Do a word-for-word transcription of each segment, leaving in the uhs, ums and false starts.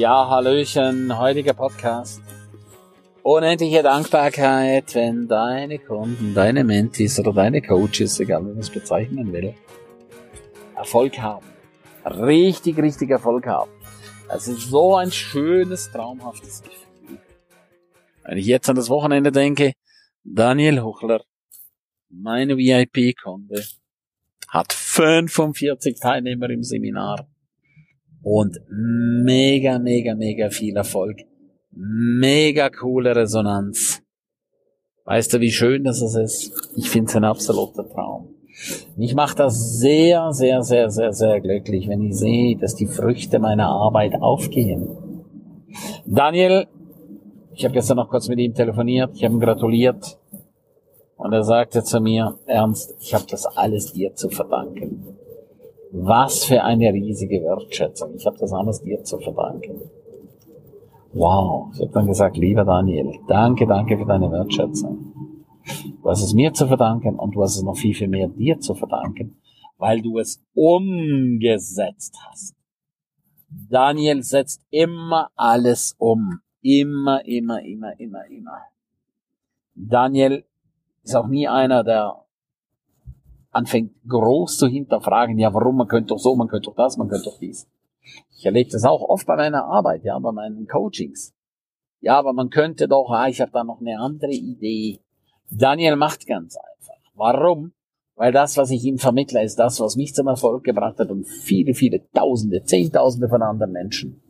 Ja, Hallöchen, heutiger Podcast. Unendliche Dankbarkeit, wenn deine Kunden, deine Mentees oder deine Coaches, egal wie man es bezeichnen will, Erfolg haben. Richtig, richtig Erfolg haben. Das ist so ein schönes, traumhaftes Gefühl. Wenn ich jetzt an das Wochenende denke, Daniel Huchler, meine V I P-Kunde, hat fünfundvierzig Teilnehmer im Seminar und mega, mega, mega viel Erfolg. Mega coole Resonanz. Weißt du, wie schön das ist? Ich finde es ein absoluter Traum. Mich macht das sehr, sehr, sehr, sehr, sehr glücklich, wenn ich sehe, dass die Früchte meiner Arbeit aufgehen. Daniel, ich habe gestern noch kurz mit ihm telefoniert, ich habe ihm gratuliert und er sagte zu mir, Ernst, ich habe das alles dir zu verdanken. Was für eine riesige Wertschätzung. Ich habe das alles dir zu verdanken. Wow, ich habe dann gesagt, lieber Daniel, danke, danke für deine Wertschätzung. Du hast es mir zu verdanken und du hast es noch viel, viel mehr dir zu verdanken, weil du es umgesetzt hast. Daniel setzt immer alles um. Immer, immer, immer, immer, immer. Daniel ist auch nie einer, der anfängt groß zu hinterfragen, ja warum, man könnte doch so, man könnte doch das, man könnte doch dies. Ich erlebe das auch oft bei meiner Arbeit, ja, bei meinen Coachings. Ja, aber man könnte doch, ah, ich habe da noch eine andere Idee. Daniel macht ganz einfach. Warum? Weil das, was ich ihm vermittle, ist das, was mich zum Erfolg gebracht hat und viele, viele Tausende, Zehntausende von anderen Menschen.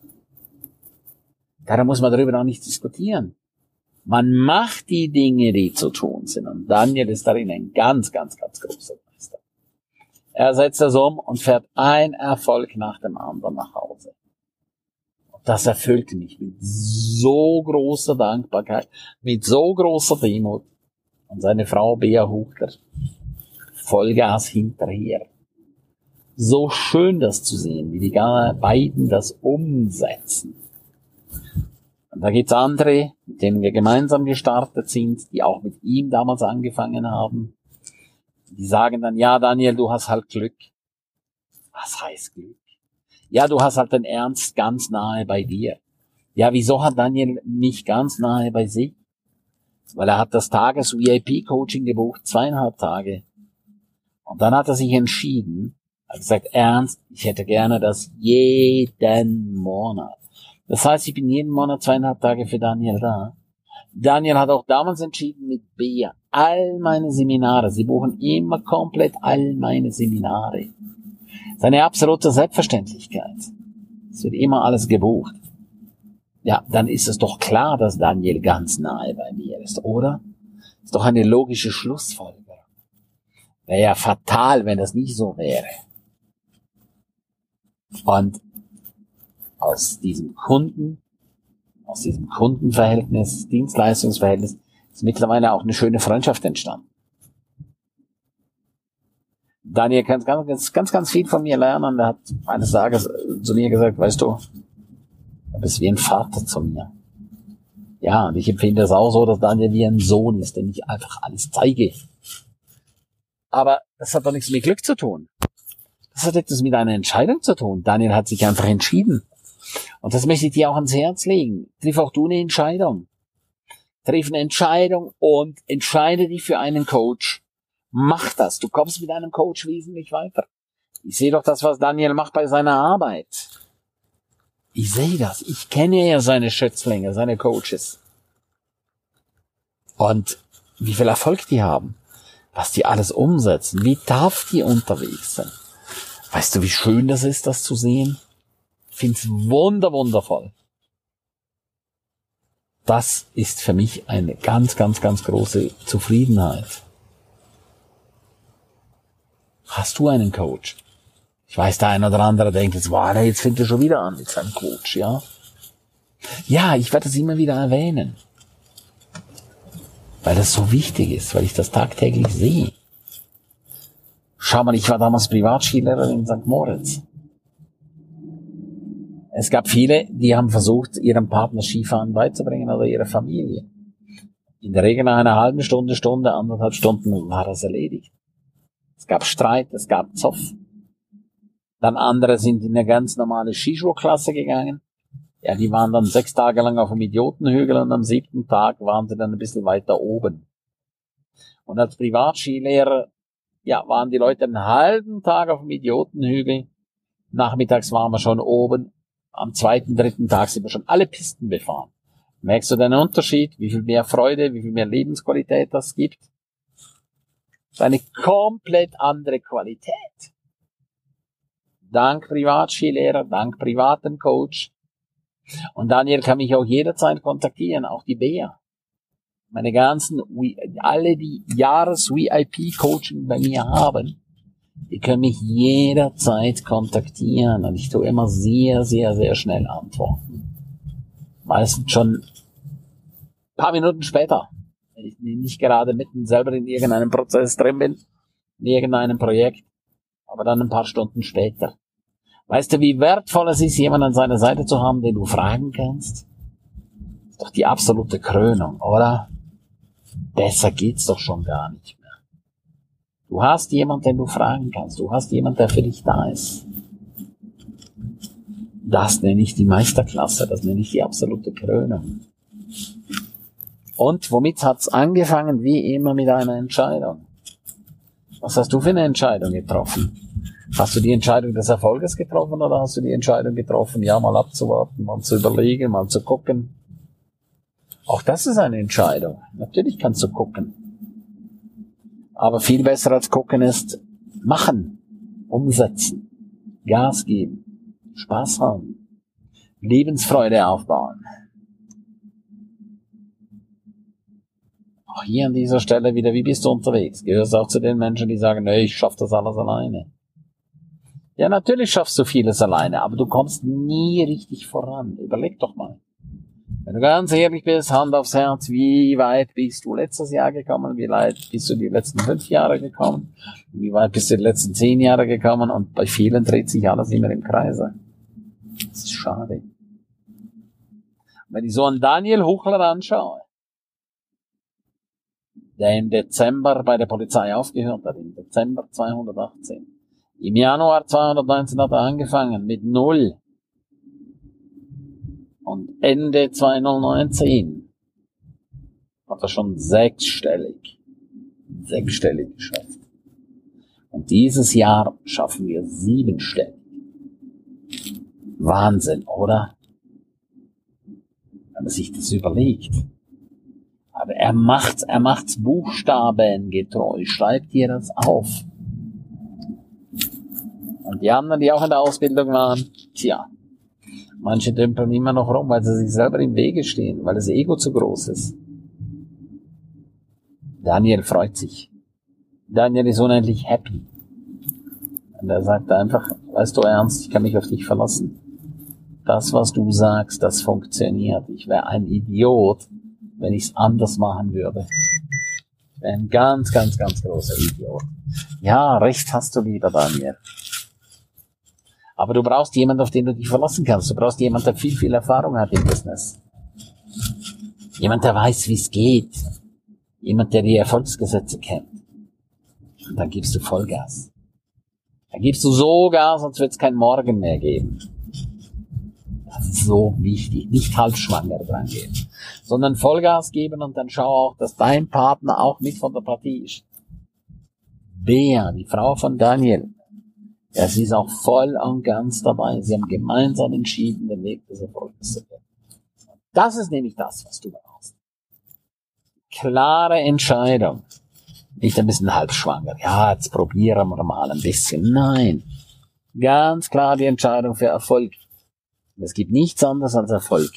Darum muss man darüber auch nicht diskutieren. Man macht die Dinge, die zu tun sind. Und Daniel ist darin ein ganz, ganz, ganz großer Meister. Er setzt das um und fährt ein Erfolg nach dem anderen nach Hause. Das erfüllte mich mit so großer Dankbarkeit, mit so großer Demut. Und seine Frau Bea Huchler, Vollgas hinterher. So schön das zu sehen, wie die beiden das umsetzen. Und da gibt's andere, mit denen wir gemeinsam gestartet sind, die auch mit ihm damals angefangen haben. Die sagen dann, ja Daniel, du hast halt Glück. Was heißt Glück? Ja, du hast halt den Ernst ganz nahe bei dir. Ja, wieso hat Daniel mich ganz nahe bei sich? Weil er hat das Tages-V I P-Coaching gebucht, zweieinhalb Tage. Und dann hat er sich entschieden, hat gesagt, Ernst, ich hätte gerne das jeden Monat. Das heißt, ich bin jeden Monat zweieinhalb Tage für Daniel da. Daniel hat auch damals entschieden mit Bea, all meine Seminare, sie buchen immer komplett all meine Seminare. Seine absolute Selbstverständlichkeit. Es wird immer alles gebucht. Ja, dann ist es doch klar, dass Daniel ganz nahe bei mir ist, oder? Ist doch eine logische Schlussfolgerung. Wäre ja fatal, wenn das nicht so wäre. Und aus diesem Kunden, aus diesem Kundenverhältnis, Dienstleistungsverhältnis, ist mittlerweile auch eine schöne Freundschaft entstanden. Daniel kann ganz, ganz, ganz viel von mir lernen. Er hat eines Tages zu mir gesagt, weißt du, du bist wie ein Vater zu mir. Ja, und ich empfinde es auch so, dass Daniel wie ein Sohn ist, dem ich einfach alles zeige. Aber das hat doch nichts mit Glück zu tun. Das hat etwas mit einer Entscheidung zu tun. Daniel hat sich einfach entschieden. Und das möchte ich dir auch ans Herz legen. Triff auch du eine Entscheidung. Triff eine Entscheidung und entscheide dich für einen Coach. Mach das. Du kommst mit einem Coach wesentlich weiter. Ich sehe doch das, was Daniel macht bei seiner Arbeit. Ich sehe das. Ich kenne ja seine Schützlinge, seine Coaches. Und wie viel Erfolg die haben. Was die alles umsetzen. Wie tough die unterwegs sind. Weißt du, wie schön das ist, das zu sehen? Ich finde es wunder, wundervoll. Das ist für mich eine ganz, ganz, ganz große Zufriedenheit. Hast du einen Coach? Ich weiß, der eine oder andere denkt jetzt, wow, jetzt fängt er schon wieder an mit seinem Coach, ja? Ja, ich werde es immer wieder erwähnen. Weil das so wichtig ist, weil ich das tagtäglich sehe. Schau mal, ich war damals Privatskilehrer in Sankt Moritz. Es gab viele, die haben versucht, ihrem Partner Skifahren beizubringen oder ihrer Familie. In der Regel nach einer halben Stunde, Stunde, anderthalb Stunden war das erledigt. Es gab Streit, es gab Zoff. Dann andere sind in eine ganz normale Skischuhklasse gegangen. Ja, die waren dann sechs Tage lang auf dem Idiotenhügel und am siebten Tag waren sie dann ein bisschen weiter oben. Und als Privatskilehrer, ja, waren die Leute einen halben Tag auf dem Idiotenhügel. Nachmittags waren wir schon oben. Am zweiten, dritten Tag sind wir schon alle Pisten befahren. Merkst du den Unterschied? Wie viel mehr Freude, wie viel mehr Lebensqualität das gibt? Das ist eine komplett andere Qualität. Dank Privatskilehrer, dank privaten Coach. Und Daniel kann mich auch jederzeit kontaktieren, auch die Bea. Meine ganzen, alle die Jahres-V I P-Coaching bei mir haben, die können mich jederzeit kontaktieren. Und ich tue immer sehr, sehr, sehr schnell antworten. Meistens schon ein paar Minuten später, wenn ich nicht gerade mitten selber in irgendeinem Prozess drin bin, in irgendeinem Projekt, aber dann ein paar Stunden später. Weißt du, wie wertvoll es ist, jemanden an seiner Seite zu haben, den du fragen kannst? Das ist doch die absolute Krönung, oder? Besser geht's doch schon gar nicht mehr. Du hast jemanden, den du fragen kannst. Du hast jemanden, der für dich da ist. Das nenne ich die Meisterklasse. Das nenne ich die absolute Krönung. Und womit hat's angefangen? Wie immer mit einer Entscheidung. Was hast du für eine Entscheidung getroffen? Hast du die Entscheidung des Erfolges getroffen oder hast du die Entscheidung getroffen, ja, mal abzuwarten, mal zu überlegen, mal zu gucken? Auch das ist eine Entscheidung. Natürlich kannst du gucken. Aber viel besser als gucken ist machen, umsetzen, Gas geben, Spaß haben, Lebensfreude aufbauen. Auch hier an dieser Stelle wieder, wie bist du unterwegs? Gehörst du auch zu den Menschen, die sagen, nee, ich schaff das alles alleine? Ja, natürlich schaffst du vieles alleine, aber du kommst nie richtig voran. Überleg doch mal. Wenn du ganz ehrlich bist, Hand aufs Herz, wie weit bist du letztes Jahr gekommen? Wie weit bist du die letzten fünf Jahre gekommen? Wie weit bist du die letzten zehn Jahre gekommen? Und bei vielen dreht sich alles immer im Kreise. Das ist schade. Wenn ich so einen Daniel Huchler anschaue, der im Dezember bei der Polizei aufgehört hat, im Dezember zweihundertachtzehn. Im Januar zweihundertneunzehn hat er angefangen mit null. Und Ende zweitausendneunzehn hat er schon sechsstellig, sechsstellig geschafft. Und dieses Jahr schaffen wir siebenstellig. Wahnsinn, oder? Wenn man sich das überlegt. Aber er macht's, er macht's buchstabengetreu, schreibt dir das auf. Und die anderen, die auch in der Ausbildung waren, tja, manche dümpeln immer noch rum, weil sie sich selber im Wege stehen, weil das Ego zu groß ist. Daniel freut sich. Daniel ist unendlich happy. Und er sagt einfach, weißt du Ernst, ich kann mich auf dich verlassen. Das, was du sagst, das funktioniert. Ich wäre ein Idiot, wenn ich es anders machen würde. Ich wäre ein ganz, ganz, ganz großer Idiot. Ja, recht hast du, lieber Daniel. Aber du brauchst jemanden, auf den du dich verlassen kannst. Du brauchst jemanden, der viel, viel Erfahrung hat im Business. Jemand, der weiß, wie es geht. Jemand, der die Erfolgsgesetze kennt. Und dann gibst du Vollgas. Dann gibst du so Gas, als wird es kein Morgen mehr geben. Das ist so wichtig. Nicht halbschwanger dran gehen, sondern Vollgas geben und dann schau auch, dass dein Partner auch mit von der Partie ist. Bea, die Frau von Daniel, ja, sie ist auch voll und ganz dabei. Sie haben gemeinsam entschieden, den Weg des Erfolgs zu gehen. Das ist nämlich das, was du brauchst. Klare Entscheidung. Nicht ein bisschen halbschwanger. Ja, jetzt probieren wir mal ein bisschen. Nein. Ganz klar die Entscheidung für Erfolg. Es gibt nichts anderes als Erfolg.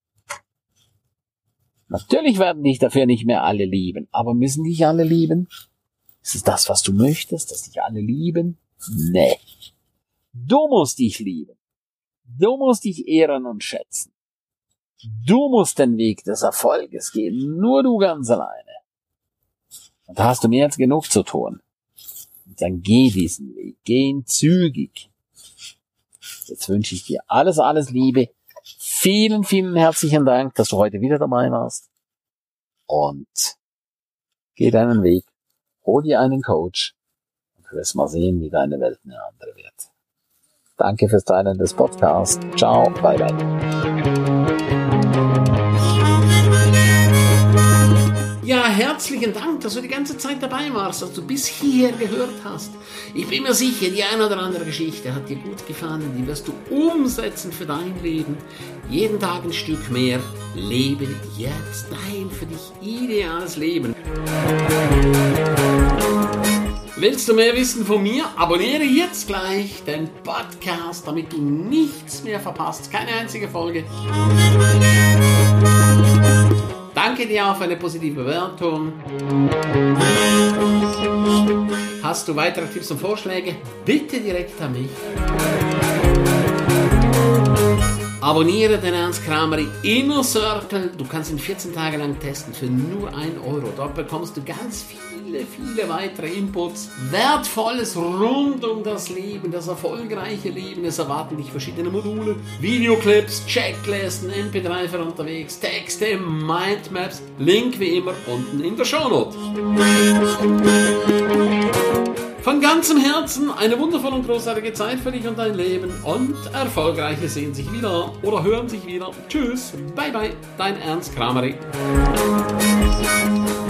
Natürlich werden dich dafür nicht mehr alle lieben. Aber müssen dich alle lieben? Ist es das, was du möchtest, dass dich alle lieben? Nee. Du musst dich lieben. Du musst dich ehren und schätzen. Du musst den Weg des Erfolges gehen. Nur du ganz alleine. Und da hast du mehr als genug zu tun. Und dann geh diesen Weg. Geh ihn zügig. Jetzt wünsche ich dir alles, alles Liebe. Vielen, vielen herzlichen Dank, dass du heute wieder dabei warst. Und geh deinen Weg. Hol dir einen Coach. Und du wirst mal sehen, wie deine Welt eine andere wird. Danke fürs Teilen des Podcasts. Ciao, bye bye. Ja, herzlichen Dank, dass du die ganze Zeit dabei warst, dass du bis hierher gehört hast. Ich bin mir sicher, die eine oder andere Geschichte hat dir gut gefallen, die wirst du umsetzen für dein Leben. Jeden Tag ein Stück mehr. Lebe jetzt dein für dich ideales Leben. Willst du mehr wissen von mir? Abonniere jetzt gleich den Podcast, damit du nichts mehr verpasst. Keine einzige Folge. Danke dir auch für eine positive Bewertung. Hast du weitere Tipps und Vorschläge? Bitte direkt an mich. Abonniere den Ernst Kramer Inner Circle. Du kannst ihn vierzehn Tage lang testen für nur ein Euro. Dort bekommst du ganz viele, viele weitere Inputs. Wertvolles rund um das Leben, das erfolgreiche Leben. Es erwarten dich verschiedene Module, Videoclips, Checklisten, M P drei für unterwegs, Texte, Mindmaps. Link wie immer unten in der Shownote. Von ganzem Herzen eine wundervolle und großartige Zeit für dich und dein Leben und Erfolgreiche sehen sich wieder oder hören sich wieder. Tschüss, bye bye, dein Ernst Kramer.